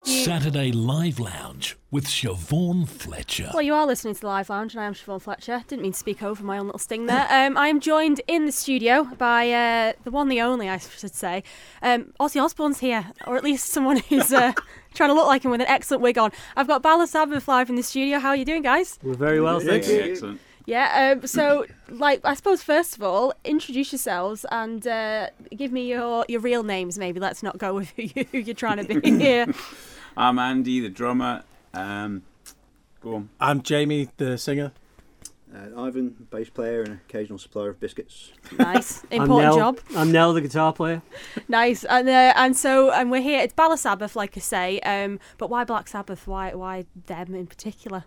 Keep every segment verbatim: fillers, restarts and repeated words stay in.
Saturday Live Lounge with Siobhan Fletcher. Well, you are listening to the Live Lounge, and I am Siobhan Fletcher. Didn't mean to speak over my own little sting there. Um, I am joined in the studio by uh, the one, the only, I should say. Um, Ozzy Osbourne's here, or at least someone who's uh, trying to look like him with an excellent wig on. I've got Bala Sabbath live in the studio. How are you doing, guys? We're very well, thank you. Excellent. Yeah, um, so, like, I suppose, first of all, introduce yourselves and uh, give me your, your real names, maybe. Let's not go with who, you, who you're trying to be here. I'm Andy, the drummer. Um, go on. I'm Jamie, the singer. Uh, Ivan, bass player and occasional supplier of biscuits. Nice. I'm Important Nell. job. I'm Nell, the guitar player. Nice. And uh, and so and we're here. It's Bala Sabbath, like I say. Um, but why Black Sabbath? Why why them in particular?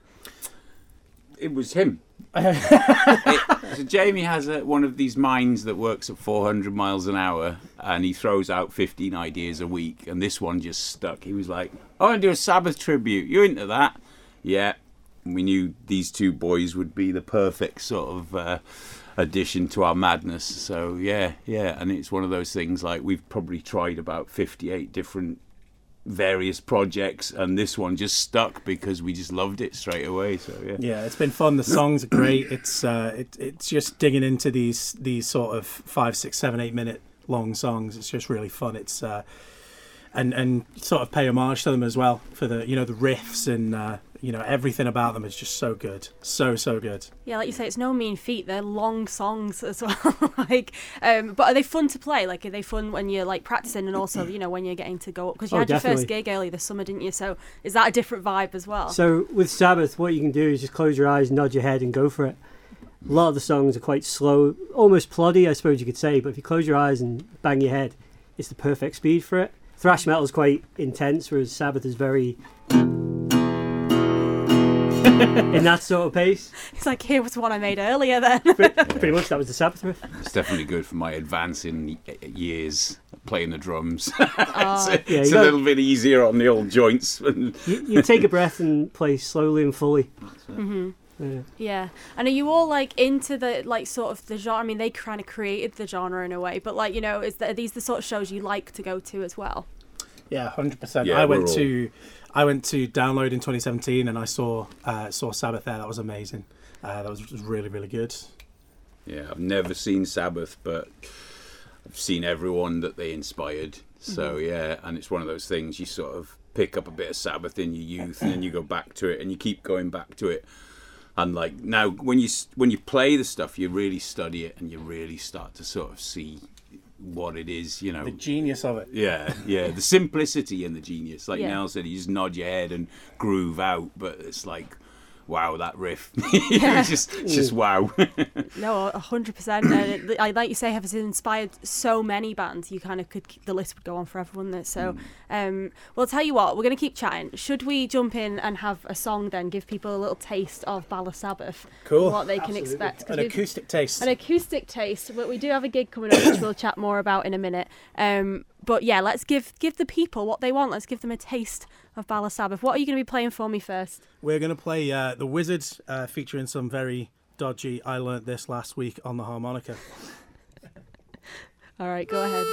It was him. it, so Jamie has a, one of these minds that works at four hundred miles an hour, and he throws out fifteen ideas a week, and this one just stuck. He was like, I want to do a Sabbath tribute. You into that? Yeah. And we knew these two boys would be the perfect sort of uh, addition to our madness. So, yeah, yeah. And it's one of those things, like, we've probably tried about fifty-eight different various projects, and this one just stuck because we just loved it straight away. So yeah, yeah, it's been fun. The songs are great. It's uh, it, it's just digging into these these sort of five, six, seven, eight minute long songs. It's just really fun. It's uh, and and sort of pay homage to them as well for the you know the riffs and uh, you know everything about them is just so good, so so good. Yeah, like you say, it's no mean feat. They're long songs as well. like, um, but are they fun to play? Like, are they fun when you're like practicing and also you know when you're getting to go up? Because you Oh, had definitely. your first gig early this summer, didn't you? So is that a different vibe as well? So with Sabbath, what you can do is just close your eyes, nod your head, and go for it. A lot of the songs are quite slow, almost ploddy, I suppose you could say. But if you close your eyes and bang your head, it's the perfect speed for it. Thrash metal is quite intense, whereas Sabbath is very in that sort of pace. It's like, here was one I made earlier then. Pretty much that was the Sabbath riff. it's definitely good for my advancing years playing the drums. Oh. it's a, Yeah, it's you a got- little bit easier on the old joints. You, you take a breath and play slowly and fully. hmm Yeah. Yeah, and are you all like into the like sort of the genre? I mean, they kind of created the genre in a way, but like you know, is that are these the sort of shows you like to go to as well? Yeah, hundred percent. Yeah, I went we're all- to I went to Download in twenty seventeen and I saw uh, saw Sabbath there. That was amazing. Uh, that was, was really really good. Yeah, I've never seen Sabbath, but I've seen everyone that they inspired. So yeah, and it's one of those things you sort of pick up a bit of Sabbath in your youth, and then you go back to it, and you keep going back to it. And like now, when you when you play the stuff, you really study it, and you really start to sort of see what it is, you know. The genius of it. Yeah, yeah, the simplicity and the genius. Like Yeah. Nell said, you just nod your head and groove out, but it's like, wow, that riff. it's just, it's just wow. No, a hundred percent. And it, I- like you say, has inspired so many bands. You kind of could the list would go on forever, wouldn't it? So, um, well, tell you what, we're going to keep chatting. Should we jump in and have a song then? Give people a little taste of Bala Sabbath. Cool. What they can expect. 'Cause An we've- acoustic taste. An acoustic taste, but we do have a gig coming up, which we'll chat more about in a minute. Um, but yeah, let's give give the people what they want. Let's give them a taste of Bala Sabbath. What are you going to be playing for me first? We're going to play uh, The Wizard, uh, featuring some very dodgy I Learnt This Last Week on the harmonica. All right, go ahead.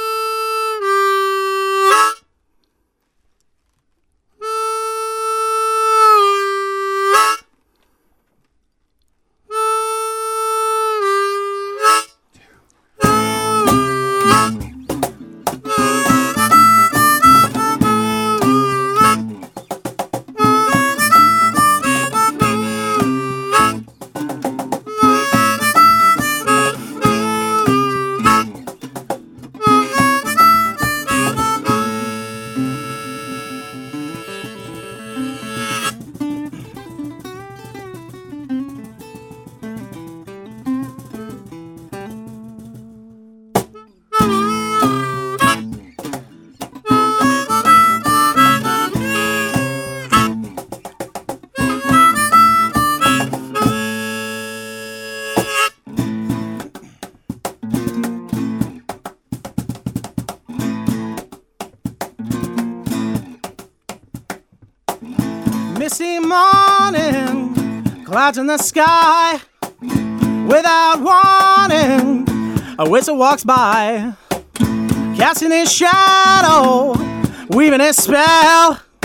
Misty morning, clouds in the sky. Without warning, a wizard walks by, casting his shadow, weaving his spell.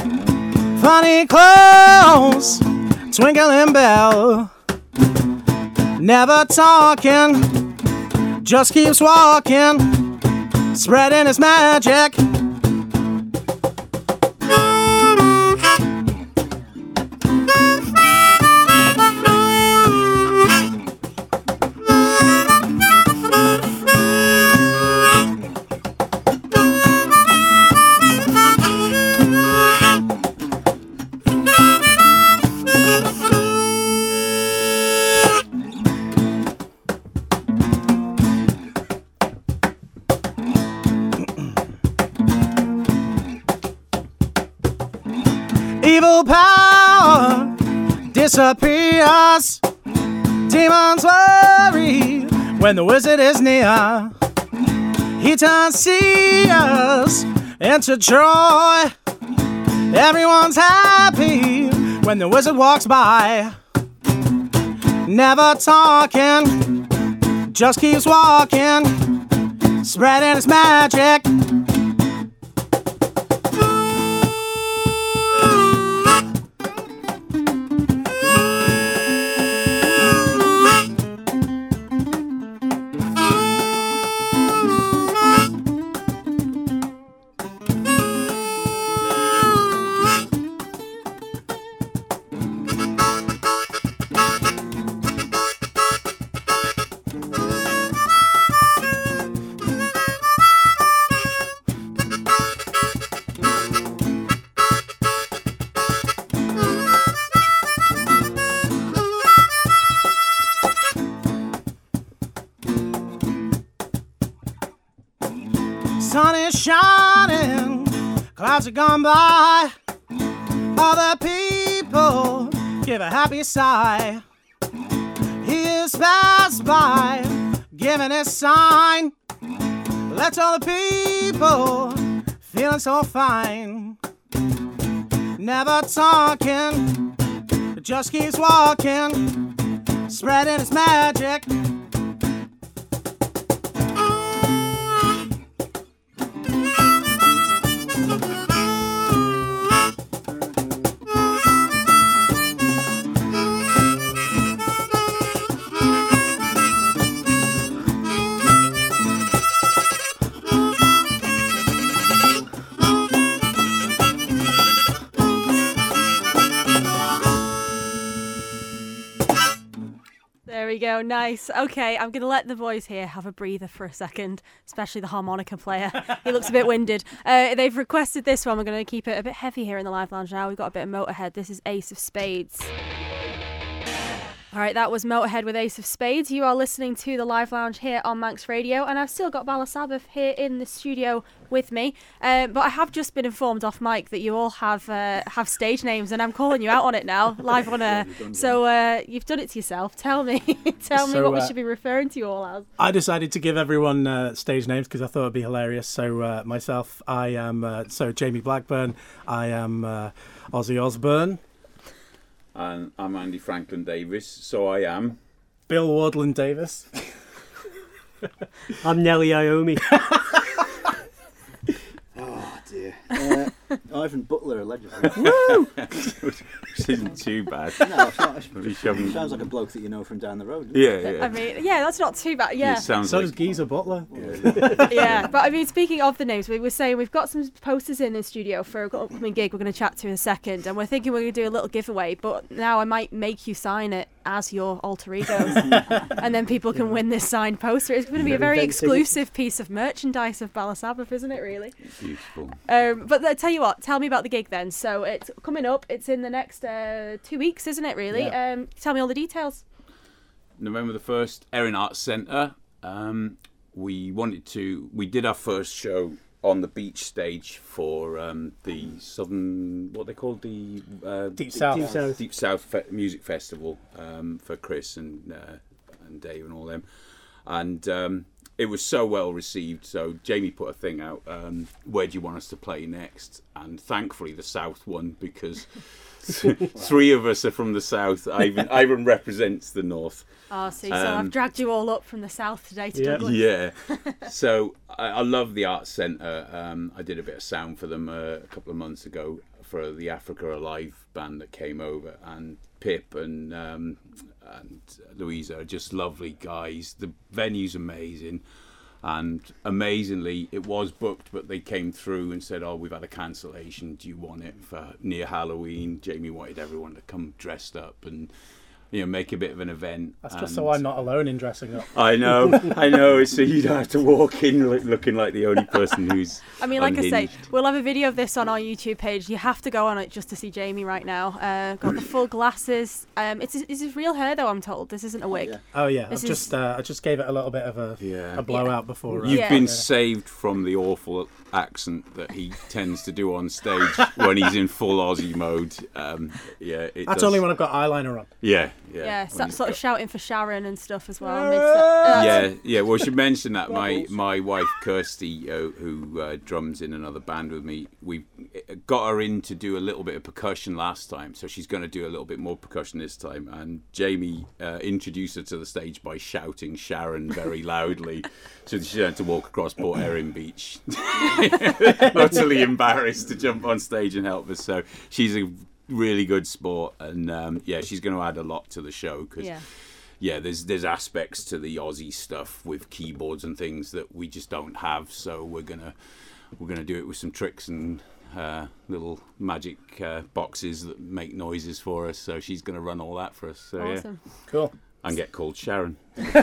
Funny clothes, twinkling bell. Never talking, just keeps walking, spreading his magic. Evil power disappears. Demons worry when the wizard is near. He turns tears into joy. Everyone's happy when the wizard walks by. Never talking, just keeps walking, spreading his magic. Sun is shining, clouds are gone by. Other people give a happy sigh. He is passed by, giving his sign. Let all the people feeling so fine. Never talking, just keeps walking, spreading his magic. There we go, nice. Okay, I'm going to let the boys here have a breather for a second, especially the harmonica player. He looks a bit winded. Uh, they've requested this one. We're going to keep it a bit heavy here in the Live Lounge now. We've got a bit of Motorhead. This is Ace of Spades. All right, that was Motorhead with Ace of Spades. You are listening to the Live Lounge here on Manx Radio, and I've still got Bala Sabbath here in the studio with me. Uh, but I have just been informed off mic that you all have uh, have stage names, and I'm calling you out on it now, live on air. So uh, you've done it to yourself. Tell me, tell me So, what we uh, should be referring to you all as. I decided to give everyone uh, stage names because I thought it'd be hilarious. So uh, myself, I am uh, so Jamie Blackburn. I am uh, Ozzy Osbourne. And I'm Andy Franklin Davis, so I am. Bill Wardland Davis. I'm Nelly Iommi. Oh dear. Uh, Ivan Butler, allegedly. Which isn't too bad. No, it's not. Maybe It shoving- sounds like a bloke that you know from down the road. Yeah, yeah. I mean, yeah, that's not too bad. Yeah. It sounds So like does Geezer Butler. Yeah, but I mean, speaking of the names, we were saying we've got some posters in the studio for an upcoming gig we're going to chat to in a second, and we're thinking we're going to do a little giveaway, but now I might make you sign it as your alter egos, and then people can win this signed poster. It's going to be a very Inventing it. exclusive piece of merchandise of Bala Sabbath, isn't it, really? beautiful. Um, but uh, tell you what, tell me about the gig then. So it's coming up, it's in the next uh, two weeks, isn't it, really? Yeah. Um, tell me all the details. November the first, Erin Arts Centre. Um, we wanted to, we did our first show on the beach stage for um, the Southern, what they called the uh, Deep South. Deep South. Deep South Fe- Music Festival um, for Chris and uh, and Dave and all them, and um, it was so well received. So Jamie put a thing out. Um, where do you want us to play next? And thankfully the South won because three of us are from the South. Ivan Ivan represents the North. Oh, see, so Um, I've dragged you all up from the south today to Yeah. Douglas. Yeah. So I, I love the Arts Centre. Um, I did a bit of sound for them uh, a couple of months ago. for the Africa Alive band that came over, and Pip and um, and Louisa are just lovely guys. The venue's amazing. And amazingly, it was booked, but they came through and said, oh, we've had a cancellation. Do you want it for near Halloween? Jamie wanted everyone to come dressed up and, you know, make a bit of an event. That's and just so I'm not alone in dressing up. I know, I know. So you don't have to walk in look, looking like the only person who's I mean, like unhinged. I say, we'll have a video of this on our YouTube page. You have to go on it just to see Jamie right now. Uh, got the full glasses. Um, it's it's his real hair, though, I'm told. This isn't a wig. Yeah. Oh yeah, This I've is- just uh, I just gave it a little bit of a, Yeah. a blowout before. Uh, You've Yeah. been yeah. saved from the awful accent that he tends to do on stage when he's in full Aussie mode. Um, yeah, it That's does. only when I've got eyeliner on. Yeah, yeah. Yeah, when so, he's sort of got- shouting for Sharon and stuff as well. Mid- uh, Yeah, yeah. Well, we should mention that my my wife Kirsty, uh, who uh, drums in another band with me, we got her in to do a little bit of percussion last time, so she's going to do a little bit more percussion this time. And Jamie uh, introduced her to the stage by shouting Sharon very loudly, so she had to walk across Port Erin Beach, utterly embarrassed to jump on stage and help us. So she's a really good sport, and um, yeah, she's going to add a lot to the show because. yeah. Yeah, there's there's aspects to the Aussie stuff with keyboards and things that we just don't have. So we're gonna we're gonna do it with some tricks and uh, little magic uh, boxes that make noises for us. So she's gonna run all that for us. So Awesome. Cool. yeah, and get called Sharon.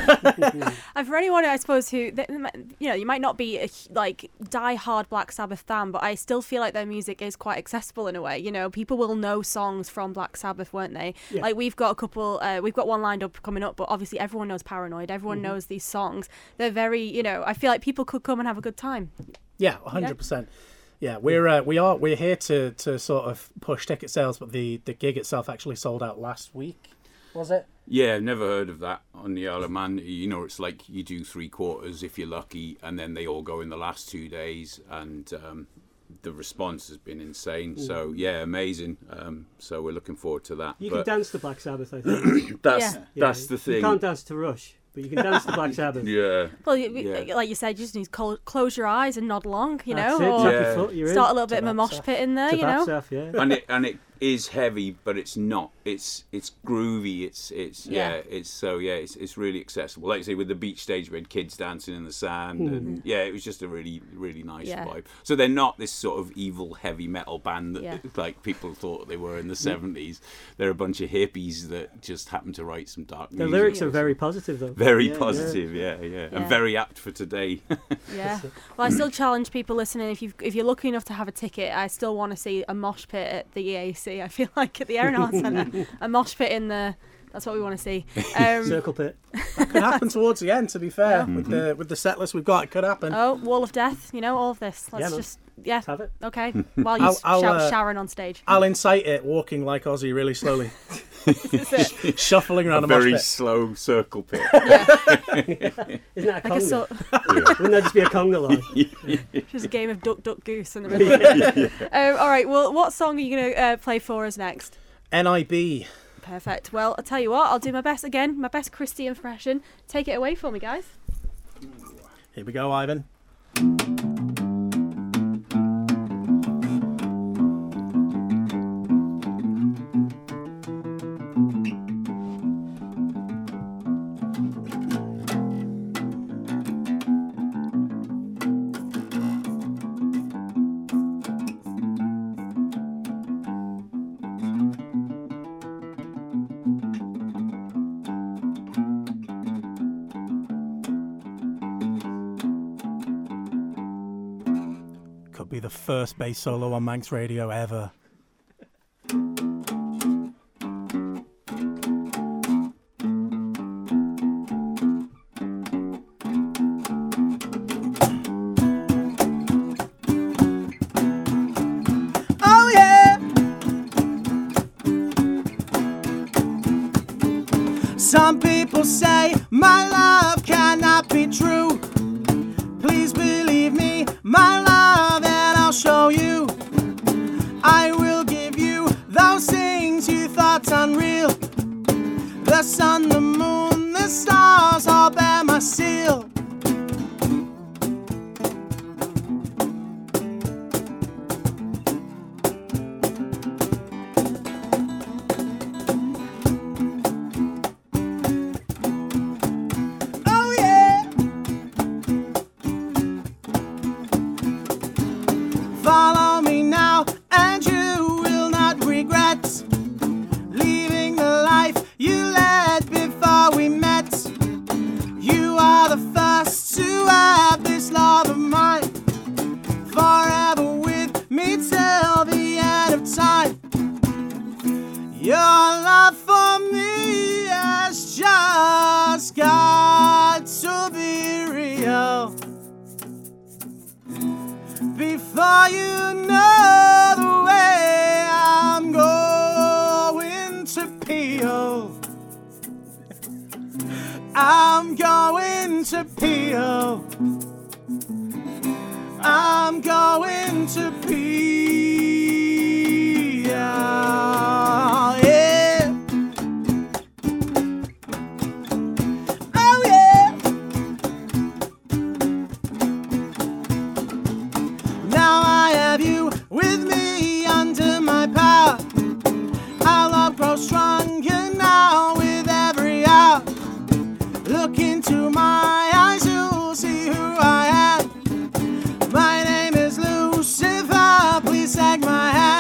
And for anyone, I suppose, who, that- you know, you might not be a h- like die-hard Black Sabbath fan, but I still feel like their music is quite accessible in a way. You know, people will know songs from Black Sabbath, won't they? Yeah. Like, we've got a couple, uh, we've got one lined up coming up, but obviously everyone knows Paranoid. Everyone knows these songs. They're very, you know, I feel like people could come and have a good time. Yeah, one hundred percent. Yeah, we're uh, we are we're here to, to sort of push ticket sales, but the, the gig itself actually sold out last week. Was it? Yeah, never heard of that on the Isle of Man. You know, it's like you do three quarters if you're lucky, and then they all go in the last two days, and um, the response has been insane. So yeah, amazing. Um, so we're looking forward to that. You But can dance to Black Sabbath, I think. that's Yeah. that's Yeah, the thing. You can't dance to Rush, but you can dance to Black Sabbath. Yeah. Well, you, Yeah. like you said, you just need to clo- close your eyes and nod along, you That's know, it, or tap Yeah. your foot, you're start a in. little bit of a mosh Tabasaf. pit in there, you know. Tabasaf, yeah. and it and it is heavy, but it's not. It's it's groovy. It's it's yeah. Yeah. It's so yeah. It's it's really accessible. Like I say, with the beach stage, we had kids dancing in the sand, and yeah, it was just a really really nice Yeah. vibe. So they're not this sort of evil heavy metal band that Yeah. like people thought they were in the seventies. They're a bunch of hippies that just happen to write some dark The music. lyrics are very positive, though. very Yeah, positive. Yeah, yeah, Yeah. and very apt for today. Yeah. Well, I still challenge people listening, if you if you're lucky enough to have a ticket, I still want to see a mosh pit at the E A C. I feel like at the Aaron Arts Centre, a mosh pit in the. That's what we want to see. Um, Circle pit. Could happen towards the end. To be fair, Yeah. with the with the set list we've got, it could happen. oh, Wall of Death. You know all of this. Let's Yeah, man. just yeah. Let's have it. Okay. While you I'll- s- I'll, shout uh, Sharon on stage. I'll incite it, walking like Ozzy really slowly, That's it. shuffling around a a mosh very pit. slow circle pit. Isn't that a Like a conga? sort, Wouldn't that just be a conga line? just a game of duck, duck, goose in the middle. Of it. um, all right. Well, what song are you going to uh, play for us next? N I B. Perfect. Well, I'll tell you what. I'll do my best again. My best Christy impression. Take it away for me, guys. Here we go, Ivan. Could be the first bass solo on Manx Radio ever. Oh yeah! Some people say my love cannot be true. Please believe me, my love, and I'll show you. I will give you those things you thought unreal. The sun, the moon, the stars all bear my seal. Your love for me has just got to be real. Before you know the way I'm going to peel, I'm going to peel, I'm going to peel, yeah. Oh yeah. Now I have you with me under my power. Our love grows stronger now with every hour. Look into my eyes, you'll see who I am. My name is Lucifer, please take my hand.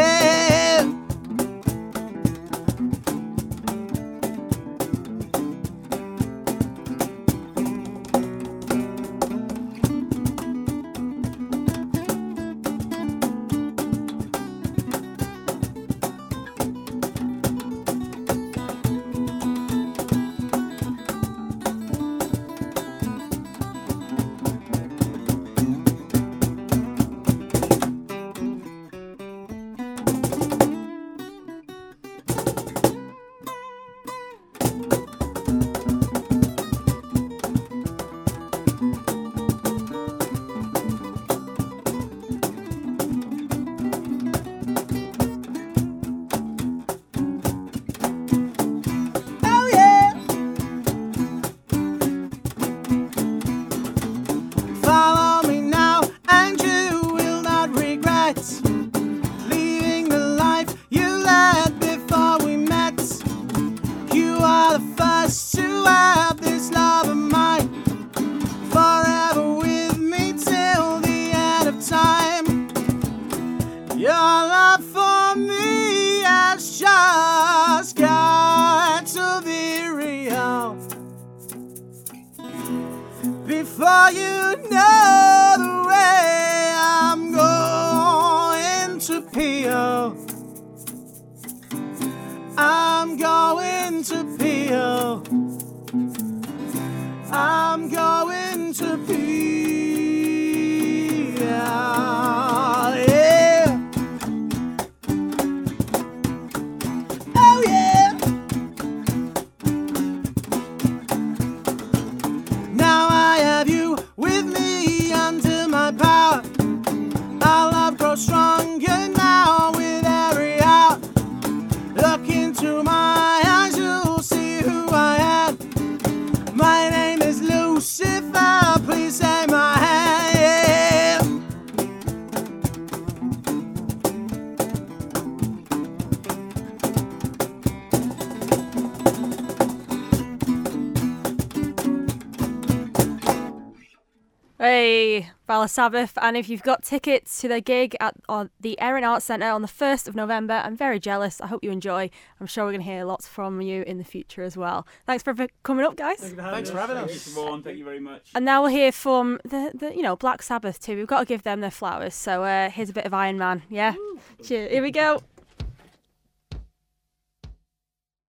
Oh yeah. Follow me now and you will not regret leaving the life you led before we met. You are the first to have this love of mine, forever with me till the end of time. Your love for me has just got to be real. Before you know the way I'm going to peel, I'm going to peel, I'm going to peel, yeah. Oh yeah. Now I have you with me under my power. Our love grows stronger now with every hour. Look into my eyes, you'll see who I am. My name is Lucifer, please take my hand, yeah. Hey, Bala Sabbath, and if you've got tickets to their gig at uh, the Erin Arts Centre on the first of November, I'm very jealous. I hope you enjoy. I'm sure we're going to hear lots from you in the future as well. Thanks for coming up, guys. Thanks for having Thank us. you, Siobhan. Thank you very much. And now we'll hear from the, the you know, Black Sabbath too. We've got to give them their flowers. So uh, here's a bit of Iron Man. Yeah? Cheers. Here we go.